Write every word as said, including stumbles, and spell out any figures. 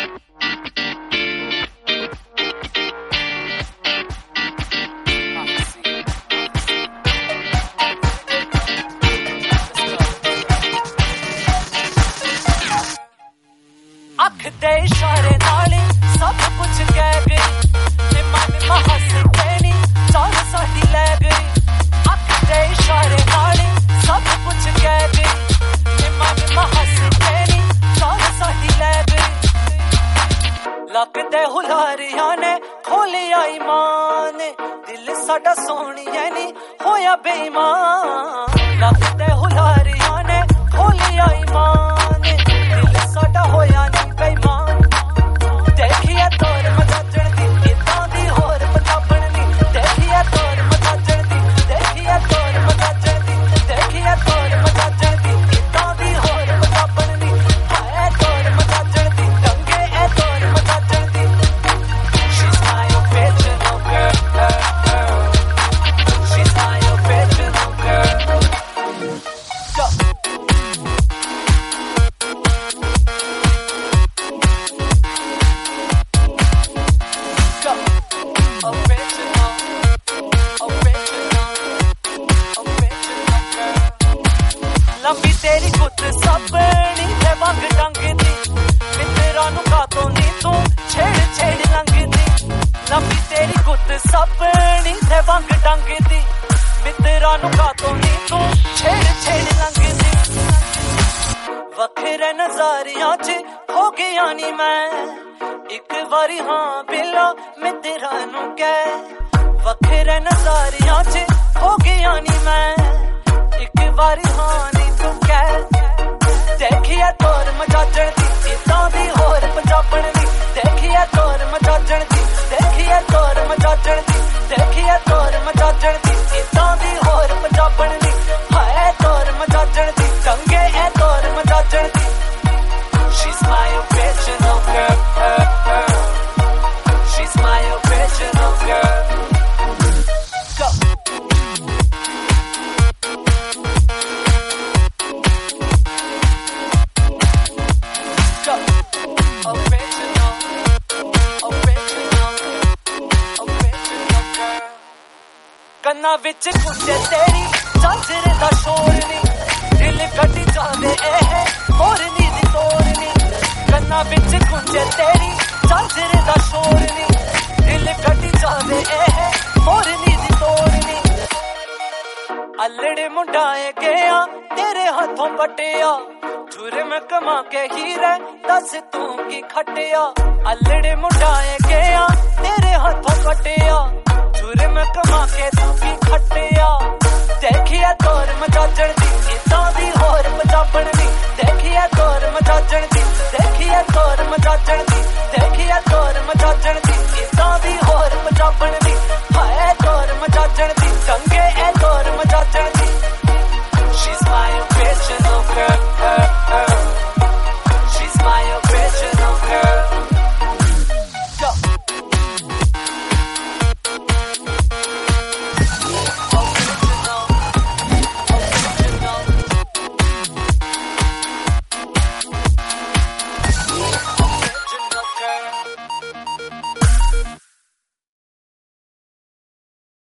ਅੱਖ ਦੇ ਇਸ਼ਾਰੇ ਨਾਲ ਸਭ ਕੁਝ ਕਹਿ ਗਈ ਤੇ ਮਨ ਮਹੱਸ ਕੇ ਨੀ ਚਾਲ ਸਾਡੀ ਲੈ ਗਈ ਅੱਖ ਦੇ ਇਸ਼ਾਰੇ ਨਾਲ ਸਭ ਕੁਝ ਕਹਿ ਗਈ ਤੇ ਮਨ ਮਹੱਸ ਕੇ ਨੀ ਚਾਲ ਸਾਡੀ ਲੈ ਗਈ ਲੱਗਦੇ ਹੁਲਾਰਿਆਂ ਨੇ ਖੋਲਿਆ ਈਮਾਨ ਦਿਲ ਸਾਡਾ ਸੋਹਣੀਏ ਨੀ ਹੋਇਆ ਬੇਈਮਾਨ ਲੱਗਦੇ ਹੁਲਾਰਿਆਂ ਨੇ ਖੋਲਿਆ ਈਮਾਨ ਦਿਲ ਸਾਡਾ ਹੋਇਆ ਨੀ ਬੇਈਮਾਨ ਦੇਖੀਏ ਤੋਰ ਮਜਾਜਣ ਦੀ ਕਿੱਦਾਂ ਦੀ ਹੋਰ ਪੰਜਾਬਣ ਦੀ ਦੇਖੀਏ ਤੋਰ ਮਜਾਜਣ ਦੀ ਦੇਖੀਏ ਤੋਰ ਮਜਾਜਣ ਦੀ ਦੇਖੀਏ ਤੋਰ ਮਜਾਜਣ ਦੀ ਕਿੱਦਾਂ ਦੀ ਹੋਰ ਪੰਜਾਬਣ ਦੀ ਹਾਏ ਤੋਰ ਮਜਾਜਣ ਦੀ ਟੰਗੇ ਐ ਤੋਰ ਮਜਾਜਣ ਦੀ She's my original girl, girl, girl. She's my original girl. Go. ਲੰਬੀ ਤੇਰੀ ਗੁੱਤ ਸਪਣੀ ਤੇ ਵੰਗ ਟੰਗਦੀ ਮਿੱਤਰਾਂ ਨੂੰ ਕਾਤੋਂ ਨੀ ਤੂੰ ਛੇੜ ਛੇੜ ਲੰਘਦੀ ਲੰਬੀ ਤੇਰੀ ਗੁੱਤ ਸਪਣੀ ਤੇ ਵੰਗ ਟੰਗਦੀ ਮਿੱਤਰਾਂ ਨੂੰ ਕਾਤੋਂ ਨੀ ਤੂੰ ਛੇੜ ਛੇੜ ਲੰਘਦੀ ਵੱਖਰੇ ਨਜ਼ਾਰਿਆਂ 'ਚ ਹੋ ਗਿਆ ਨੀ ਮੈਂ ਇੱਕ ਵਾਰੀ ਹਾਂ ਬਿਲਾ ਮਿੱਤਰਾਂ ਨੂੰ ਕਹਿ ਵੱਖਰੇ ਨਜ਼ਾਰਿਆਂ 'ਚ ਹੋ ਗਿਆ ਨੀ ਮੈਂ ਇੱਕ ਵਾਰੀ ਹਾਂ ਨੀ ਤੂੰ ਕਹਿ ਦੇਖੀਏ ਤੋਰ ਮਜਾਜਣ ਦੀ ਕਿੱਦਾਂ ਦੀ ਹੋਰ ਪੰਜਾਬਣ ਦੀ ਦੇਖੀਏ ਤੋਰ ਮਜਾਜਣ ਦੀ ਦੇਖੀਏ ਤੋਰ ਮਜਾਜਣ ਦੀ ਦੇਖੀਏ ਤੋਰ ਮਜਾਜਣ ਦੀ ਕਿੱਦਾਂ ਦੀ ਹੋਰ ਪੰਜਾਬਣ ਦੀ ਹਾਏ ਤੋਰ ਮਜਾਜਣ ਦੀ ਟੰਗੇ ਐ ਤੋਰ ਮਜਾਜਣ ਦੀ She's my original girl, girl, girl. She's my original girl. Go. Go. Original, original, original girl. ਕੰਨਾਂ ਵਿੱਚ ਕੁੰਡੇ ਤੇਰੀ ਚਾਚਰੇ ਦਾ ਸ਼ੋਰ ਨੀ ਦਿਲ ਕੱਢੀ ਜਾਂਦੇ ਇਹ ਮੋਰਨੀ ਦੀ ਤੋੜਨੀ ਕੰਨਾਂ ਵਿੱਚ ਕੁੰਡੇ ਤੇਰੀ ਚਾਚਰੇ ਦਾ ਸ਼ੋਰ ਨੀ ਦਿਲ ਕੱਢੀ ਜਾਂਦੇ ਇਹ ਮੋਰਨੀ ਦੀ ਤੋੜਨੀ ਅਲੜੇ ਮੁੰਡਾਏ ਗਿਆ ਤੇਰੇ ਹੱਥੋਂ ਪਟਿਆ ਜੁਰਮ ਕਮਾ ਕੇ ਹੀਰੇ ਦੱਸ ਤੂੰ ਕੀ ਖੱਟਿਆ ਅਲੜੇ ਮੁੰਡਾਏ ਗਿਆ ਤੇਰੇ ਹੱਥੋਂ ਪਟਿਆ ਜੁਰਮ ਕਮਾ ਕੇ ਤੂੰ ਕੀ ਖੱਟਿਆ ਦੇਖੀਏ ਤੋਰ ਮਜਾਜਣ ਦੀ ਕਿੱਦਾਂ ਦੀ ਹੋਰ ਪੰਜਾਬਣ ਦੀ ਦੇਖੀਏ ਤੋਰ ਮਜਾਜਣ ਦੀ ਦੇਖੀਏ ਤੋਰ ਮਜਾਜਣ